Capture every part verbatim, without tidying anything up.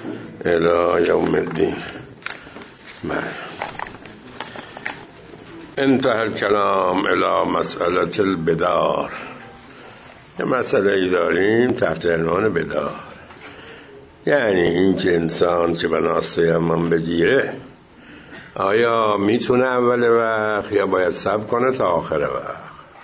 الى یوم الدین. انتهى الكلام الى مسئله البدار. یه مسئله ای داریم تحت عنوان بدار، یعنی این که انسان که بناست تیمم بگیره آیا میتونه اول وقت یا باید صبر کنه تا آخر وقت؟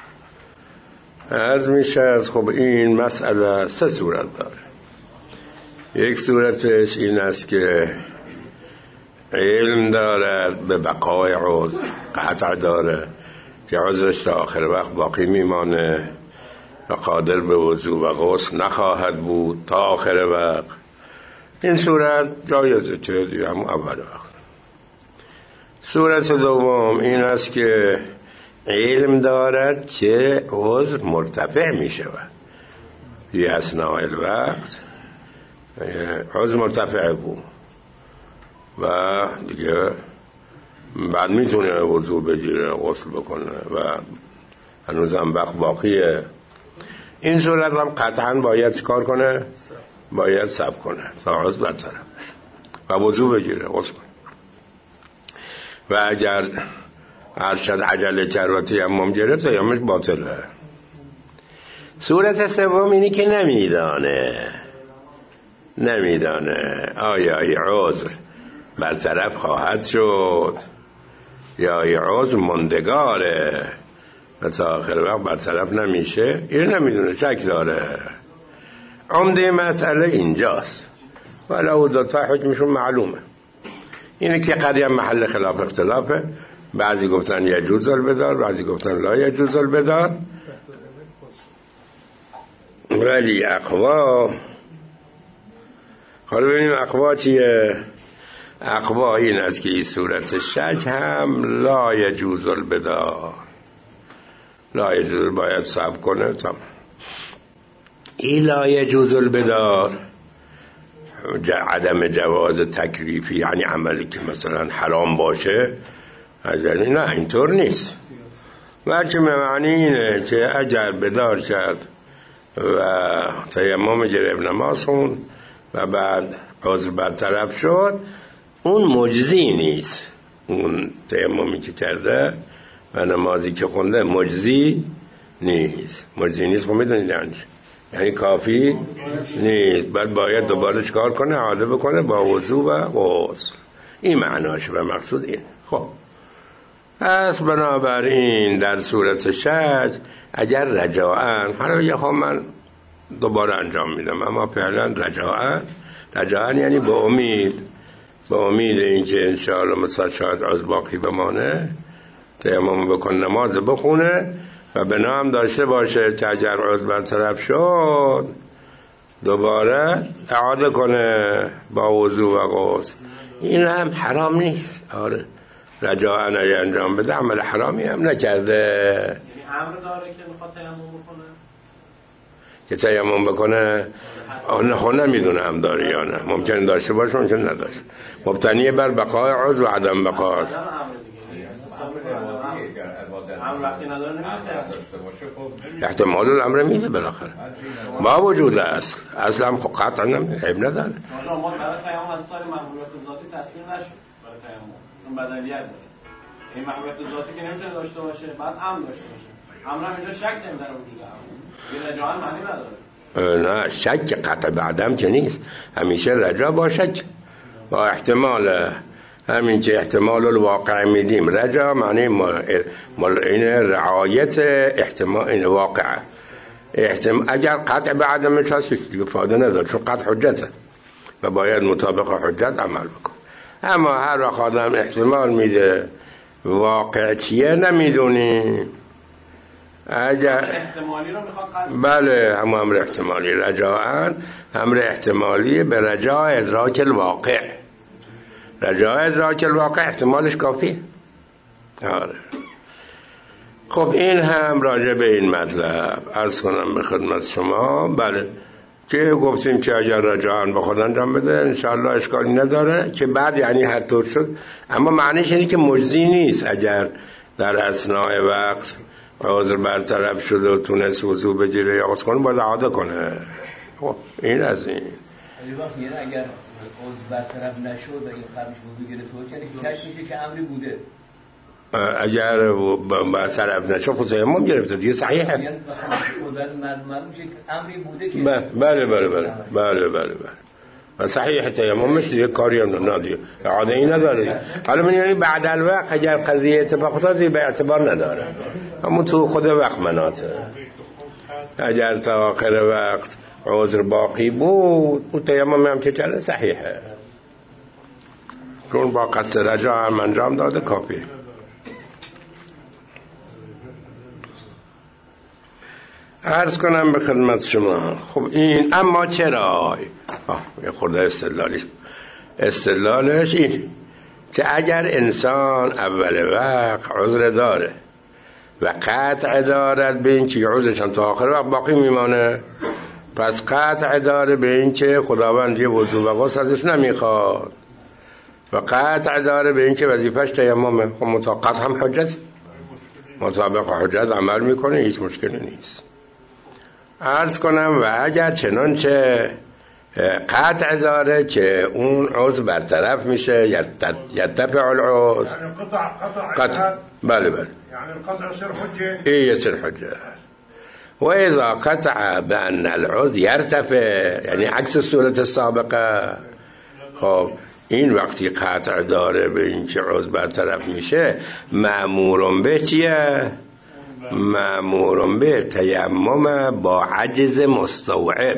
از میشه از خب این مسئله سه صورت داره. یک صورتش این است که علم دارد به بقای عذر، قطع داره که عذرش تا آخر وقت باقی میمانه و قادر به وضو و غسل نخواهد بود تا آخر وقت. این صورت جایزه که دیگه هم اول وقت. صورت دوم این است که علم دارد که عذر مرتفع می شود فی اثناء الوقت، عذر مرتفع بود و دیگه بعد میتونه وضو بگیره، غسل بکنه و هنوز هم وقت باقیه. این صورت هم قطعا باید کار کنه، باید صبر کنه تا عذر برطرف و وضو بگیره، غسل کنه. و اگر ارشد عجله کرد و تیمم گرفت تیممش باطله. صورت سوم اینی که نمیدانه نمیدانه آیا این عذر برطرف خواهد شد یا این عذر ماندگاره و تا آخر وقت برطرف نمیشه. این نمیدونه، شک داره. عمده مسئله اینجاست ولو دو تا حکمشون معلومه. اینه که قضیه محل خلاف اختلافه. بعضی گفتن یجوز البدار، بعضی گفتن لا یجوز البدار، ولی اقوا حالا ببینیم اقوا چیه. اقوا این است که این صورت شک هم لا یجوز البدار، لا یجوز باید صبر کنه. تمام. این لا یجوز البدار عدم جواز تکلیفی، یعنی عملی که مثلا حرام باشه، از این نه اینطور نیست، بلکه معنی اینه که اگر بدار کرد و تیمم گرفت نماز خون و بعد عذر برطرف شد، اون مجزی نیست. اون تیممی که کرده و نمازی که خونده مجزی نیست. مجزی نیست خب میدونید یعنی یعنی کافی نیست، بعد باید دوباره چکار کنه، اعاده بکنه با وضو و غسل. این معناش و مقصود این. خب پس بنابراین در صورت شک اگر رجاعن، حالا یه ها من دوباره انجام میدم، اما فعلا رجاعن رجاعن یعنی با امید، با امید اینکه انشاءالله مثلا شاید از باقی بمانه تیمم بکن، نماز بخونه و به نام داشته باشه که اگر عذر برطرف شد دوباره اعاده کنه با وضو و غسل. این هم حرام نیست. آره رجاءً ای انجام بده، عمل حرامی هم نکرده. یعنی امر داره که میخواد تیمم بکنه، که تیمم بکنه. آنه خود نمیدونه هم داره یا نه، ممکن داشته باشه ممکن نداشته، مبتنی بر بقای عضو و عدم بقای. احتمال الامر میده بالاخره با وجود اصل اصل هم قطعا نمیده، عیب نداره. ما برای تیمم از سال محمولیت ذاتی تصویر نشد برای تیمم، چون بدلیت داره. این محمولیت ذاتی که نمیتونه داشته باشه بعد امر داشته باشه. امر هم اینجا شک نمیداره وجود امر، یه رجاعن معنی نداره. نه شک قطع بعدم که نیست، همیشه رجا با شک با احتمال. همین که احتمال الواقع میدیم رجا معنی مال این رعایت احتمال این واقع. احتمال اگر قطع به عدمش هست دیگه فایده نداره، چون قطع حجته و باید مطابق حجت عمل بکن. اما هر وقت آدم احتمال میده واقع چیه نمیدونی، اگر احتمالی رو میخواد قصد، بله هم امر احتمالی. رجاءً امر احتمالی به رجاء ادراک الواقع. رجاء ادراک الواقع احتمالش کافیه. آره. خب این هم راجع به این مطلب عرض کنم به خدمت شما. بله که گفتیم که اگر رجاءً به خود انجام بده انشاءالله اشکالی نداره، که بعد یعنی هر طور شد، اما معنیش اینه که مجزی نیست. اگر در اثناء وقت عذر برطرف شده و تونست وضو بگیره یا غسل کنه باید اعاده کنه. خب این از این. اگر برطرف نشد و این قبلش وضو گرفته باشه کش میشه که امری بوده. اگر برطرف نشد خود تیمم گرفته دیگه صحیحه. یعنی مثلا معلوم میشه که امری بوده که بله بله بله بله بله بله و صحیح تیممش دیگه کاری هم نداره اعاده ای نداره. حالا من یعنی بعد الوقت اگر قضیه اتفاق افتاد به اعتبار نداره، اما تو خود وقت مناطه اگر تا آخر وقت عذر باقی بود اون تیمم هم که کرده صحیحه، چون با قصد رجا هم انجام داده کافیه. عرض کنم به خدمت شما. خب این اما چرا یه خورده استدلالی استدلالش این که اگر انسان اول وقت عذر داره و قطع دارد به این که عذرشان تا آخر وقت باقی میمانه، پس قطع داره به این که خداوند یه وضو و غسل ازش نمیخواد و قطع داره به این که وظیفش تیممه. خب مطابق هم حجت مطابق حجت عمل میکنه، هیچ مشکلی نیست. عرض کنم و اگر چنانچه قطع داره که اون عضو برطرف میشه یدفع العضو يعني قطع قطع قطع بله بله يعني القطع يصير حجة ايه يصير حجة. واذا قطع بان العضو يرتفع يعني عكس الصورة السابقة، خب این وقتی قطع داره به این که عضو برطرف میشه مأمورم به چیه؟ مأمورم به تیمم با عجز مستوعب.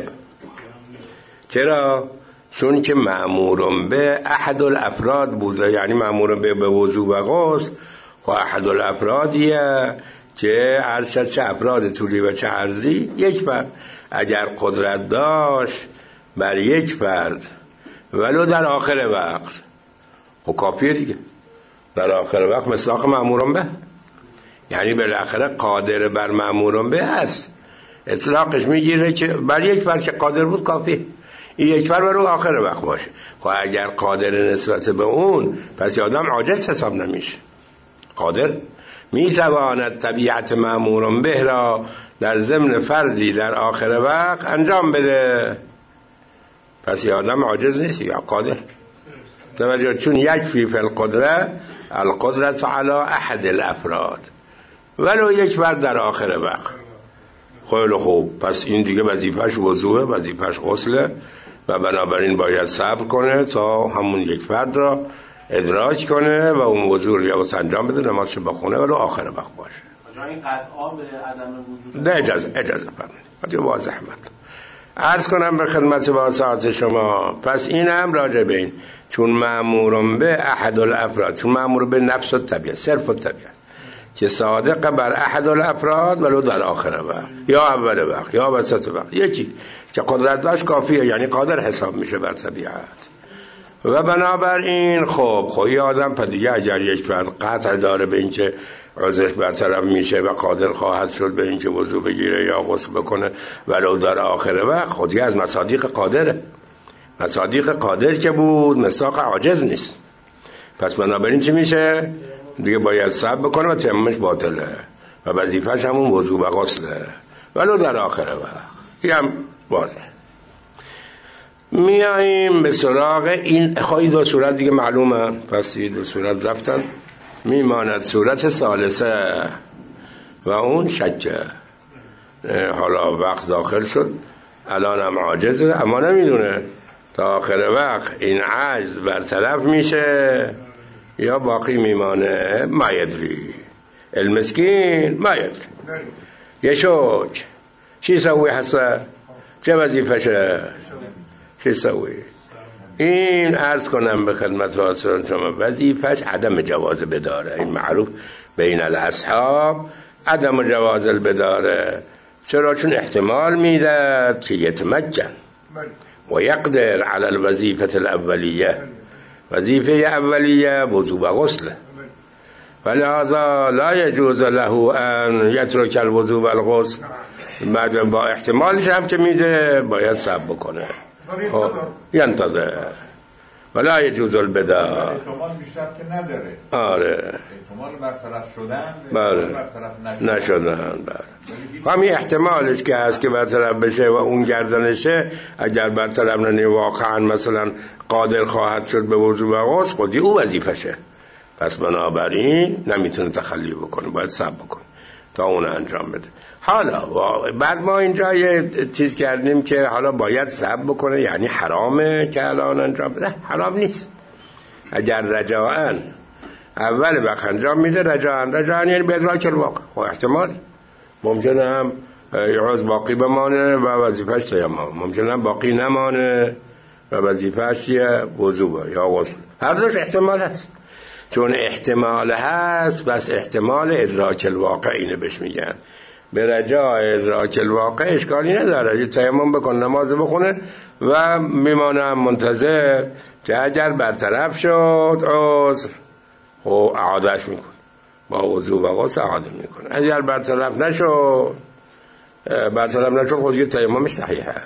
چرا؟ چون که مأمورم به احد الافراد بوده، یعنی مأمورم به به وضو و غسل و احد الافرادیه که عرشت چه افراد طولی و چه عرضی یک فرد. اگر قدرت داشت بر یک فرد ولو در آخر وقت خب کافیه دیگه، در آخر وقت مصداق مأمورم به، یعنی بالاخره قادر بر مأمورم به هست، اطلاقش میگیره که بر یک فرد که قادر بود کافی، این یک فرد برو آخر وقت باشه. خب اگر قادر نسبت به اون پس آدم عاجز حساب نمیشه، قادر میتواند طبیعت مأمورم به را در ضمن فردی در آخر وقت انجام بده، پس آدم عاجز نیست یا قادر. توجه، چون یکفی فی القدره القدرت علی احد الافراد ولو یک فرد در آخر وقت. خیلی خوب، پس این دیگه وظیفش وضوءه، وظیفش غسله و بنابراین باید صبر کنه تا همون یک فرد را ادراک کنه و اون وضوء رو یا غسل انجام بده، نمازش بخونه ولو آخر وقت باشه. این قطعا به عدم وجود ده اجازه اجازه فرمایید واضح مطلب. عرض کنم به خدمت واسعات شما، پس این هم راجع به این چون مأمورم به احد الافراد، چون مأمور به نفس و طبیعت صرف و طبیعت که صادق بر احد الافراد ولو در آخر وقت یا اول وقت یا وسط وقت، یکی که قدرت داشت کافیه، یعنی قادر حساب میشه بر طبیعت. و بنابراین خب خواهی آدم پا دیگه اگر یک فرد قطع داره به اینکه عذرش برطرف میشه و قادر خواهد شد به اینکه وضو بگیره یا غسل بکنه ولو در آخر وقت، خودی از مصادیق قادره، مصادیق قادر که بود مصداق عاجز نیست. پس بنابراین چی میشه؟ دیگه باید صبر بکنه و تیممش باطله و وظیفه‌ش همون وضو و غسله ولو در آخر وقت. این هم واضح. میاییم به سراغ این خواهی دو صورت دیگه معلومه، پس دو صورت رفتن، میماند صورت ثالثه و اون شکه. حالا وقت داخل شد، الان هم عاجزه اما نمیدونه تا آخر وقت این عجز برطرف میشه یا باقی میمانه. ما یدری المسکین ما یدری یشوک چی سوی حسه، چه وظیفشه، چی سوی. این عرض کنم به خدمت حاضران شما وظیفش عدم جواز بداره، این معروف بین الاصحاب عدم جواز البداره. چرا؟ چون احتمال میداد که یتمکن و یقدر علی الوظیفه الاولیه، وظیفه اولیه وضو و غسل، ولهذا لا یجوز له ان یترک الوضو و الغسل. بعد با احتمالش هم که میده باید صبر بکنه، ینتظر ولا یجوز البدع. احتمال بیشتر که نداره. آره احتمال برطرف شدن بله برطرف نشدن. بله همین احتمالش که هست که برطرف بشه و اون گردنشه، اگر برطرف ننی واقعا مثلا قادر خواهد شد به وضو و غسل، خودی او وظیفشه، پس بنابراین نمیتونه تخلی بکنه، باید صبر بکنه تا اون انجام بده. حالا بعد ما اینجا یه چیز کردیم که حالا باید صبر بکنه، یعنی حرامه که الان انجام بده؟ حرام نیست. اگر رجاعاً اول وقت انجام میده، رجاعاً رجاعاً یعنی به ادراک الواقع، خب احتمال ممکنه هم یعوز باقی بمانه و وظیفهش تیمم، ممکنه هم باقی نمانه و وظیفهش وضو یا غسل. هر دوش احتمال هست. چون احتمال هست بس احتمال ادراک الواقع اینه بهش میگن. به رجاء ادراک الواقع اشکالی نداره، یه تیمم بکن، نماز بخونه و میمانم منتظر که اگر برطرف شد عذر و اعادهش میکن، با وضو و غسل اعاده میکنه. اگر برطرف نشد برطرف نشد خود یه تیممش صحیحه.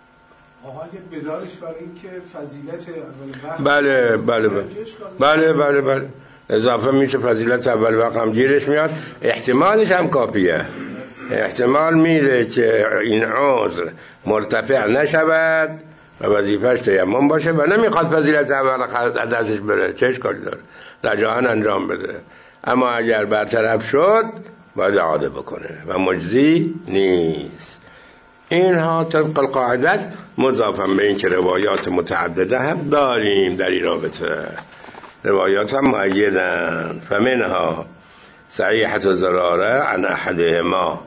آها یه بدارش برای این که فضیلت اول وقت بله بله بله بله بله بله اضافه میشه، فضیلت اول وقت هم گیرش میاد، احتمالش هم کافیه. احتمال میده که این عذر مرتفع نشود و وظیفهش تیمم باشه و نمیخواد فضیلت اول دستش بره، چه اشکالی داره، رجاعاً انجام بده. اما اگر برطرف شد باید اعاده بکنه و مجزی نیست. اینها طبق القاعده است، مضافاً به این که روایات متعدده هم داریم در این رابطه، روایات هم مؤیدن. فمنها صحیحة زراره عن احدهما،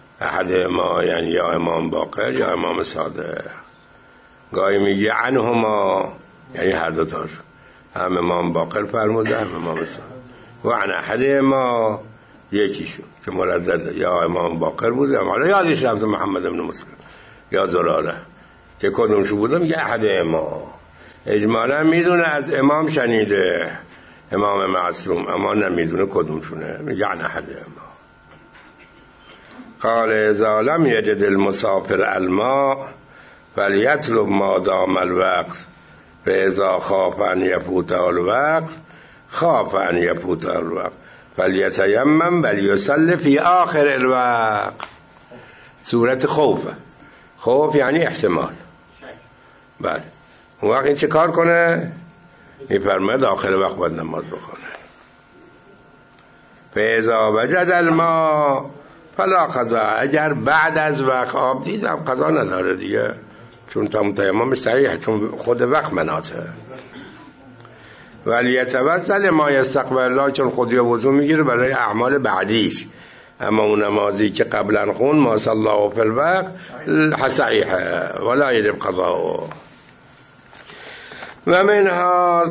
احدهما یعنی یا امام باقر یا امام صادق. گاهی میگه عنهما یعنی هر دو تاش، هم امام باقر فرموده هم امام صادق، و عن احدهما یکیشون که مردده، یا امام باقر بوده یا یادش رفته محمد بن مسلم یا زراره که کدومشو بوده، میگه احدهما. اجمالا میدونه از امام شنیده، امام معصوم، اما نمیدونه کدومشونه، میگه عن احدهما. قال اذا لم یجد المسافر الماء فلیطلب ما دام الوقت فاذا خاف ان یفوت الوقت خاف ان یفوت الوقت فلیتیمم ولیصلی فی آخر الوقت. صورت خوف، خوف یعنی احتمال. بله اون وقت این چه کار کنه؟ میفرماید آخر وقت باید نماز بخونه. فاذا وجد الماء فلا قضا، اگر بعد از وقت آب دید قضا نداره دیگه، چون تمام تیممش صحیحه، چون خود وقت مناته. ولی یتوسل ما یستقبل الله، چون خودی وضو میگیره برای اعمال بعدیش. اما اون نمازی که قبلا خون ما صلی الله فی الوقت صحیحه ولا یجب قضاء. و منها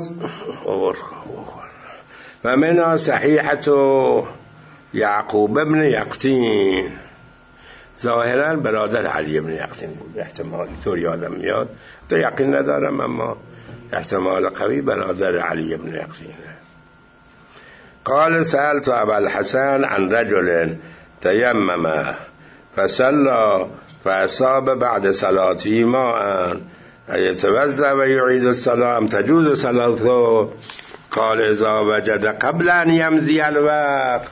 و منها صحیحة یعقوب ابن یقطین، ظاهرا برادر علی ابن یقطین بود، احتمال طور یادم میاد، تو یقین ندارم اما احتمال قوی برادر علی ابن یقطین. قال سألت ابا الحسن عن رجل تيمم فصلى فأصاب بعد صلاته ماء يتوضأ ويعيد الصلاة أم تجوز صلاته؟ قال اذا وجد قبل ان يمضي الوقت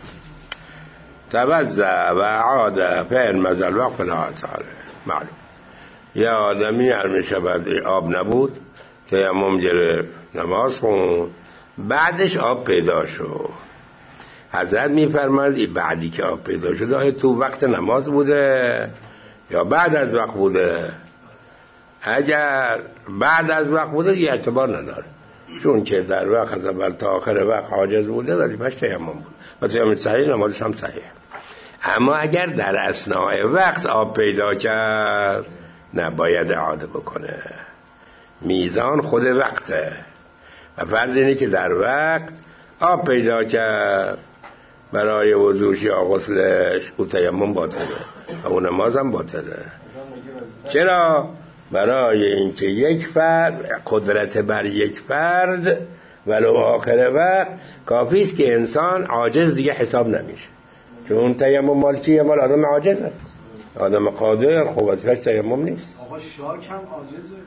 توضأ و اعاد فإن مضى الوقت فلا تعالى. معلوم یه آدمی هر شب آب نبود، تیمم گرفت، نماز خوند، بعدش آب پیدا شد. حضرت میفرماید این بعدی که آب پیدا شد آیا تو وقت نماز بوده یا بعد از وقت بوده؟ اگر بعد از وقت بوده یه اعتبار نداره، چون که در وقت از اول تا آخر وقت عاجز بوده وظیفه‌اش تیمم بود و تیمم صحیح، نمازش هم صحیح. اما اگر در اثناء وقت آب پیدا کرد نباید اعاده بکنه، میزان خود وقته و فرض اینه که در وقت آب پیدا کرد برای وضوش یا غسلش، او تیمم باطله و اون نماز هم باطله. چرا؟ برای اینکه یک فرد قدرت بر یک فرد ولو آخر وقت کافی است که انسان عاجز دیگه حساب نمیشه، چون تیمم مال کیه؟ مال آدم عاجزه، آدم قادر. خب وظیفه‌اش تیمم نیست. آقا شاک هم عاجزه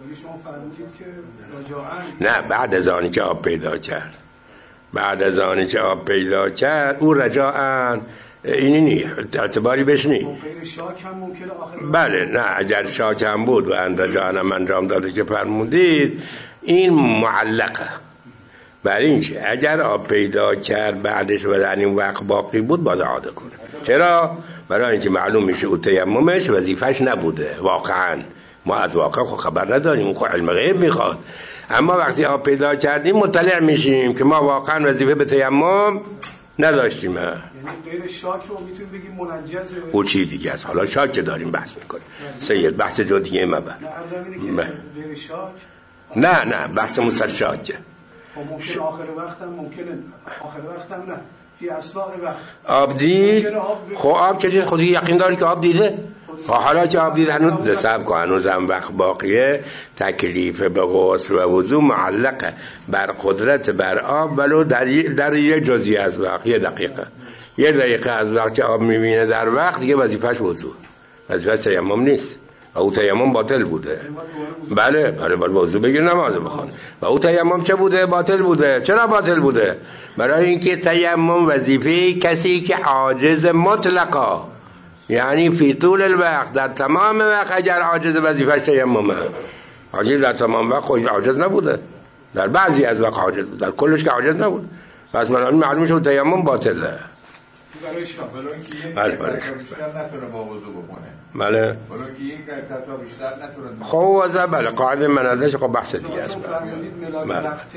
ولی شما فرمودید که رجاعاً نه بعد از آنی که آب پیدا کرد بعد از آنی که آب پیدا کرد او رجاعاً اینی نی اعتباری بهش نی. غیر شاک هم ممکنه آخر بله نه اگر شاک هم بود و ان رجاعاً هم انجام داده که فرمودید این معلقه بر این که اگر آب پیدا کرد بعدش و در این وقت باقی بود باید اعاده کنه. چرا؟ برای اینکه معلوم میشه او تیممش وظیفش نبوده واقعا. ما از واقع خب خبر نداریم، اون خب علم غیب میخواد. اما وقتی آب پیدا کردیم مطلع میشیم که ما واقعا وظیفه به تیمم نداشتیم. یعنی غیر شاک رو میتونیم بگیم منجزه. او چی دیگه است؟ حالا شاک که داریم بحث میکنیم. سید بحث جو دیگه مبر. نه ارزمینه که غیر شاک. نه نه بحثمون سر شاکه. ممکن آخر وقت هم ممکنه آخر وقت هم نه فی اصلاح وقت آب دید. خب آب که دید خودی یقین داری که آب دیده. حالا که آب دید هنوز دسب که هنوز هم وقت باقیه. تکلیف به غسل و وضو معلقه بر قدرت بر آب ولو در, در یه جزئی از وقت. یه دقیقه یه دقیقه از وقت که آب میبینه در وقت دیگه وظیفش وضو، وظیفش تیمم نیست و او تیمم باطل بوده. بله بله باید وضو بگیر نماز بخون. و او تیمم چه بوده؟ باطل بوده. چرا باطل بوده؟ برای اینکه تیمم وظیفه کسی که عاجز مطلقا، یعنی فی طول الوقت در تمام وقت اگر عاجز وظیفش تیممه. عاجز در تمام وقت خود عاجز نبوده، در بعضی از وقت عاجز بود، در کلش که عاجز نبود. پس معلوم شد تیمم باطله. برای شما اینکه بله بله بیشتر نتونه با وضو بکنه. بله برای اینکه یک تا بیشتر نتونه. خب وضع بله قاعده منادش خب بحث دیگه است. فرمودید ملاک بله. وقته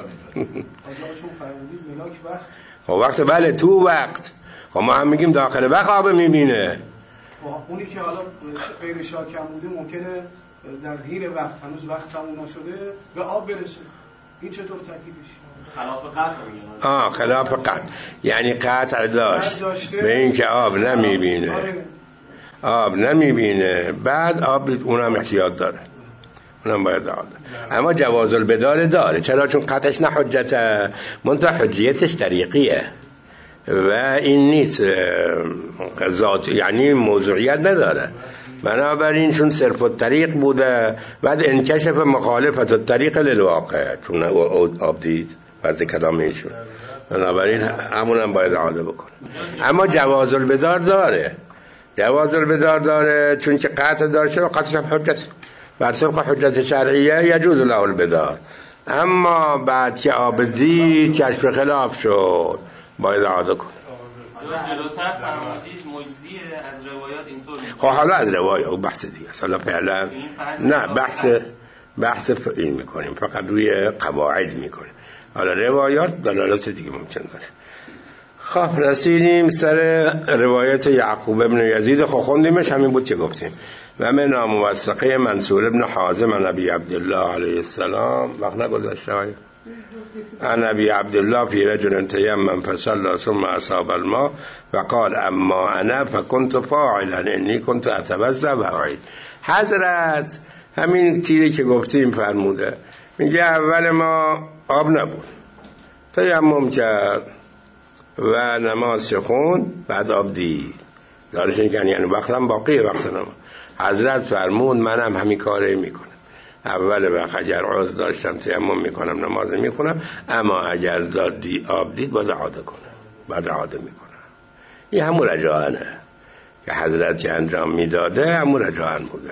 آجاشون فرمودید ملاک وقت. خب وقت بله تو وقت. خب ما هم میگیم داخل وقت آب میبینه. اونی که حالا غیر شاک هم بوده ممکنه در حین وقت هنوز وقت تموم نشده به آب برسه. این چطور تکلیفش؟ خلاف قطع میگن. آه خلاف قطع یعنی قطع داشت به این که آب نمیبینه. آب نمیبینه بعد آب اونم احتیاط داره، اونم باید داره. اما جواز البدال داره. چرا؟ چون قطعش نه حجته، منتها حجیتش طریقیه و این نیست ذات، یعنی موضوعیت نداره. بنابراین چون صرف الطریق بوده بعد انکشف مخالفت الطریق للواقع، چون آب دید فرض کلام ایشون، بنابراین همون هم باید اعاده بکنه. اما جواز البدار داره، جواز البدار داره چون که قطع داشته و قطعش هم حجت بر طبق حجت شرعیه یجوز له البدار. اما بعد که آب دید کشف خلاف شد باید اعاده کنه. جلوتر فرمودید مجزیه از روایات اینطور. خب حالا از روایات او بحث دیگه است. حالا فعلا نه بحث بحث این میکنیم، فقط روی قواعد میکنیم. حالا روایات دلالت دیگه ممکن داره. خب رسیدیم سر روایت یعقوب ابن یزید. خب خوندیمش همین بود که گفتیم. و من موثقه منصور ابن حازم عن ابی عبدالله علیه السلام. وقت نگذاشته های عن ابی عبدالله فی رجل تیمم فصلی ثم اصاب الماء وقال اما انا فكنت فاعلا انی كنت اتوضا و اعید. حضرت همین تیری که گفتیم فرموده، میگه اول ما آب نبود، تیمم کرد و نماز خوند، بعد آب دید. دارش این یعنی وقتم باقیه وقت نماز. حضرت فرمود منم همین کاره میکنم. اول وقت اگر عذر داشتم تیمم میکنم نماز میخونم، اما اگر دادی آب دید باید اعاده کنم، بعد اعاده میکنم. این همون رجاعنه که حضرت که انجام میداده، همون رجاعن بوده.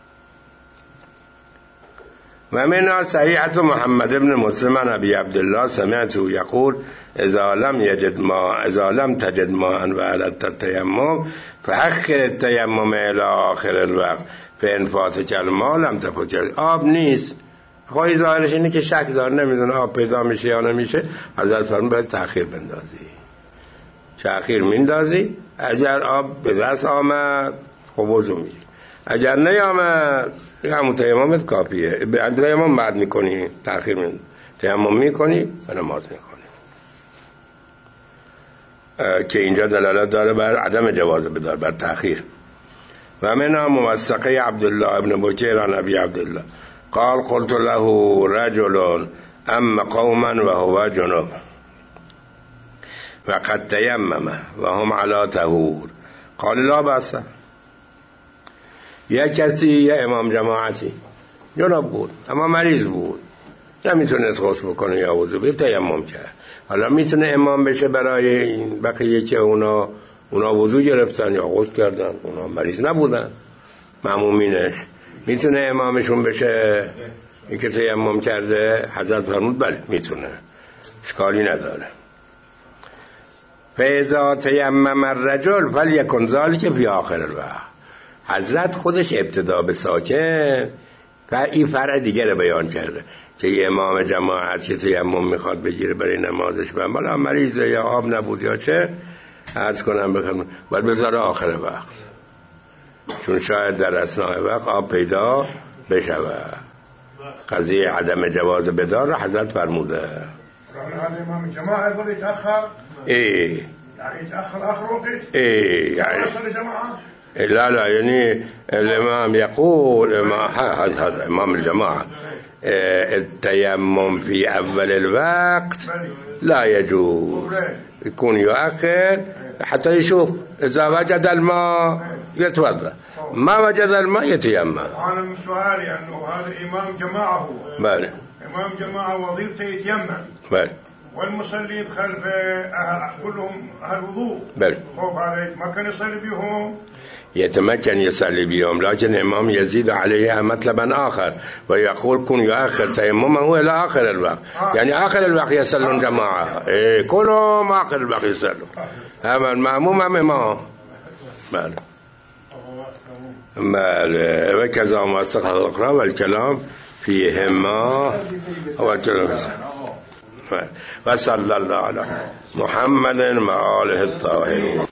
و من صحیحت محمد ابن مسلم عن ابی عبدالله سمعته یقول اذا لم یجد ما اذا لم تجد ماء و علت التیمم فاخر التیمم الى آخر الوقت فان فاتك الماء لم تفوت. آب نیست، خواهی ظاهرش اینه که شک دار نمیدونه آب پیدا میشه یا نمیشه. حضرت فرمود باید تأخیر بندازی، تأخیر میندازی. اگر آب به دست آمد خب وضو میگیری، اگر نیامد همون تیممت کافیه. به تیمم بعد میکنی، تأخیر میندازی، تیمم میکنی و نماز میکنی. که اینجا دلالت داره بر عدم جواز بدار، بر تأخیر. و من موثقه عبدالله ابن بکیر عن ابی عبدالله قال قلت له رجل اما قوما و هو جنوب و قد تیمم و هم علی طهور قال لا بأس. یا کسی، یا امام جماعتی جناب بود اما مریض بود، نمیتونست غسل بکنه یا وضو به تیمم کرد. حالا میتونه امام بشه برای این بقیه که اونا اونا وضو گرفتن یا غسل کردن، اونا مریض نبودن، مأمومینش میتونه امامشون بشه این که تیمم کرده. حضرت فرمود بله میتونه، اشکالی نداره. فاذا تیمم الرجل فلیکن ذلک فی آخر الوقت. حضرت خودش ابتدا به ساکن و این فرع دیگه رو بیان کرده که یه امام جماعت که تیمم میخواد بگیره برای نمازش و بالا مریضه یا آب نبود یا چه، عرض کنم بخوام باید بذاره آخر وقت، چون شاید در اثناء وقت آب پیدا بشود. قضیه عدم جواز بدار را حضرت فرموده. هذا إمام الجماعة يقول يتأخر. ايه يعني يتأخر آخر وقت. ايه يعني وصل الجماعة. لا لا يعني الإمام يقول هذا هذا إمام الجماعة التيمم في أول الوقت لا يجوز، يكون يؤخر حتى يشوف إذا وجد الماء يتوضأ، ما وجد الماء يتيمم. أنا من سؤالي أنه هذا إمام جماعة هو. بله. إمام جماعة وظيفته يتيمم. بله. والمصلين خلف كلهم أهل وضوء. بله. خوف عليك ما كان يصلي بهم. يتمكن يصلي بهم، لكن الإمام يزيد عليها مطلبا آخر ويقول كن يؤخر تيممه إلى آخر الوقت، يعني آخر الوقت يصلون جماعة، إيه كلهم آخر الوقت يصلون، أما المأموم أم إمام. بله بله. وكذا ما استقر الأخرى والكلام فيهما والكلام وصلى الله على محمد وآله الطاهرين.